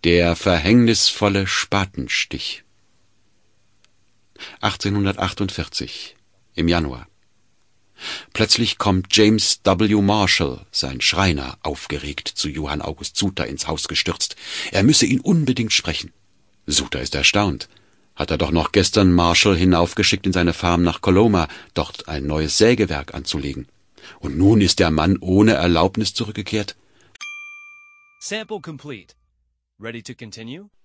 Der verhängnisvolle Spatenstich. 1848, im Januar. Plötzlich kommt James W. Marshall, sein Schreiner, aufgeregt zu Johann August Suter ins Haus gestürzt. Er müsse ihn unbedingt sprechen. Suter ist erstaunt. Hat er doch noch gestern Marshall hinaufgeschickt in seine Farm nach Coloma, dort ein neues Sägewerk anzulegen. Und nun ist der Mann ohne Erlaubnis zurückgekehrt. Sample complete. Ready to continue?